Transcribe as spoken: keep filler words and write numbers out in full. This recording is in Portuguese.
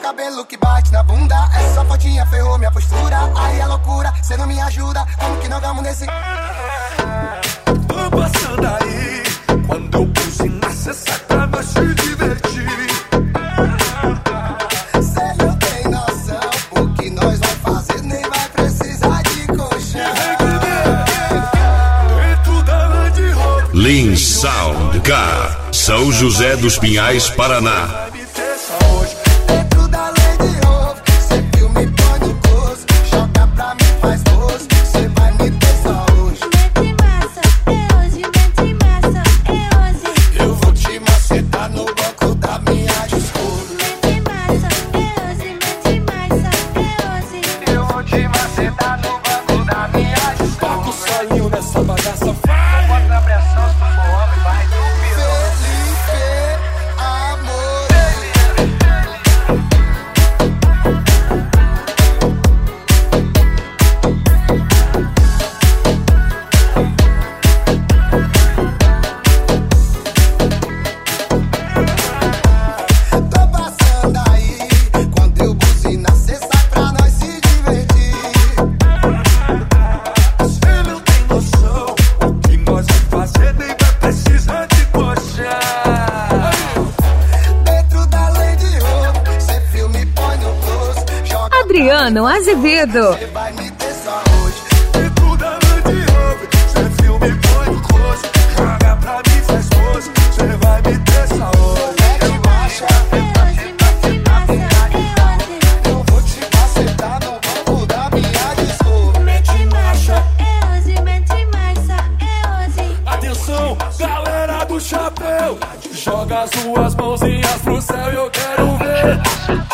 cabelo que bate na bunda. Essa sua fotinha ferrou minha postura. Aí é loucura, cê não me ajuda. Como que não vamos nesse... Tô passando aí, quando eu buzinar, cê sai pra nós se divertir. Cê não tem noção, o que nós vai fazer nem vai precisar de colchão. Dentro da Land Rover, Lean Sound Car, São José dos Pinhais, Paraná. vai me ter só hoje. Dentro da Land Rover, cê filma e põe no close. Joga pra mim, faz gosto, cê vai me ter só hoje. Mete massa, é hoje, mete massa, é hoje. Eu vou te macetar no banco da minha Discovery. Mete massa, é hoje, mete massa, é hoje. Eu vou te macetar no banco da minha Paga o Discovery. salinho nessa bagaça, vai. Bota na pressão, se tu for homem, vai dormir. Felipe, amor. Tô passando aí, quando eu buzinar, cê sai pra nós se divertir. Cê não tem noção, o que nós vai fazer nem vai precisar de colchão. Dentro da Land Rover, cê filma e põe no close. Joga Adriano Azevedo. cê vai me ter só hoje. Dentro da Land Rover, cê filma e põe no close. Joga pra mim, faz pose, cê vai me ter só hoje. Mete marcha, É hoje, mete massa, é hoje. eu vou te macetar no banco da minha Discovery. Mete massa, é hoje, mete massa, é hoje. Atenção, galera do chapéu, joga as suas mãozinhas pro céu e eu quero ver.